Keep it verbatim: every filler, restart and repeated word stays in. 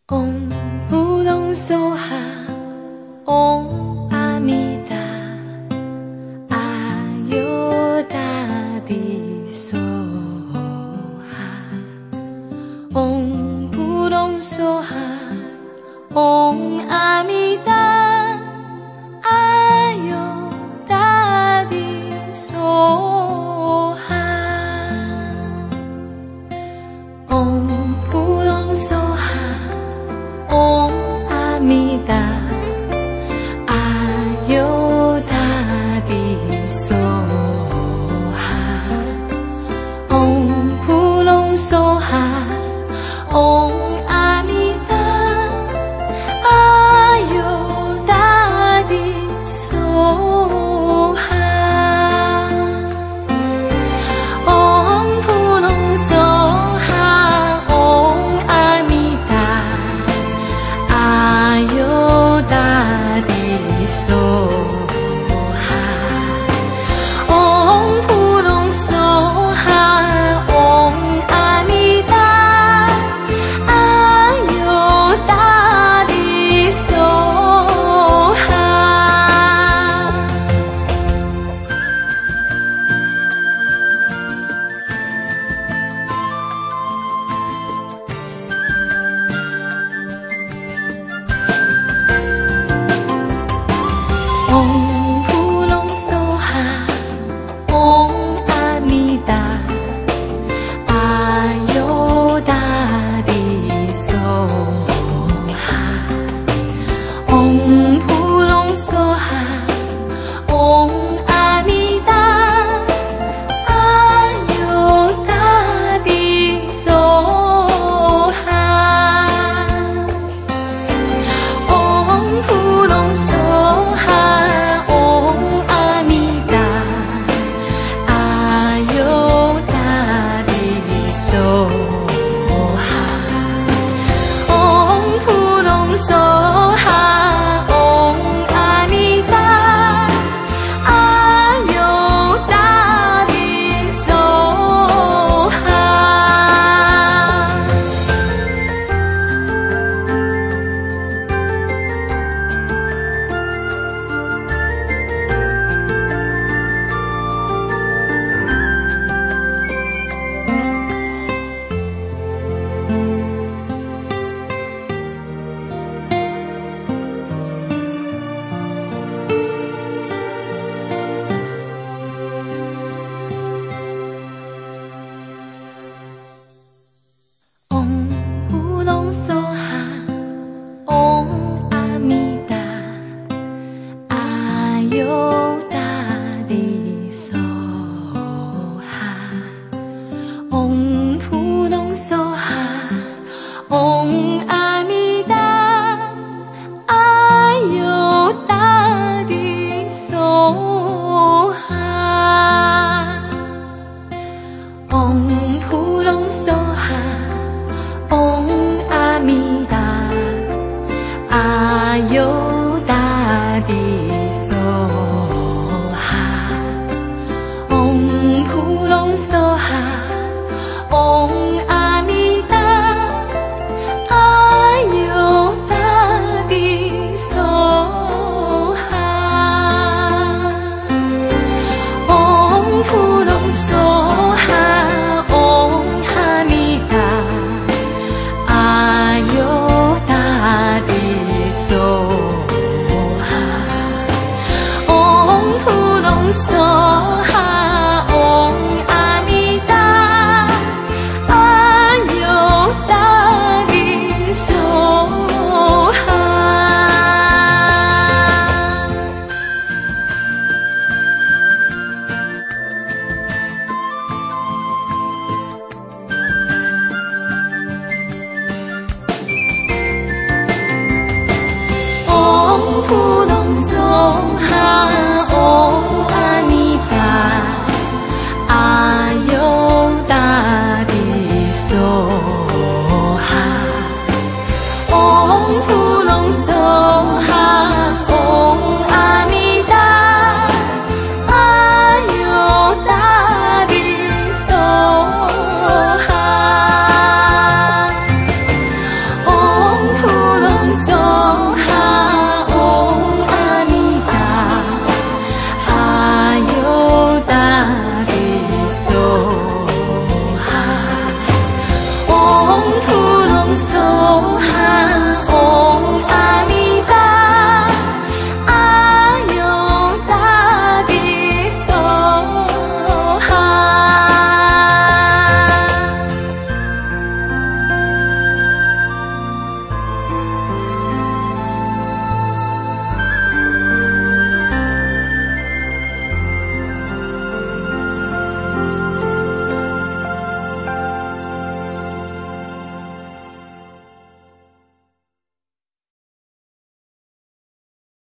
嗡布隆梭哈，嗡阿弥达，阿尤达地梭哈，嗡布隆梭哈，嗡阿弥达，阿尤达地梭哈，嗡布隆梭哈。嗡阿弥达，阿尤达地梭哈，嗡布隆梭哈，嗡阿弥达，阿尤达地梭哈，嗡布隆梭哈，嗡阿弥达。阿尤达地梭哈，嗡布隆梭哈，嗡阿弥达，阿尤达地梭哈。嗡布隆梭哈，嗡阿弥达，阿尤达地梭哈，嗡布隆梭哈，嗡阿弥达，阿尤达地梭哈，嗡布隆梭哈。梭哈，嗡阿弥达，阿尤达地梭哈。梭哈，嗡阿弥达，阿尤达地梭哈，嗡布隆梭哈，嗡阿弥达，阿尤达地梭哈，嗡布隆梭哈，嗡阿弥达，阿尤达地梭哈，嗡布隆梭哈，嗡阿弥达，阿尤达地梭哈，嗡布隆梭哈，嗡阿弥达。阿尤达地梭哈，嗡布隆梭哈，嗡阿弥达，阿尤达地梭哈。嗡布隆梭哈，嗡阿弥达，阿尤达地梭。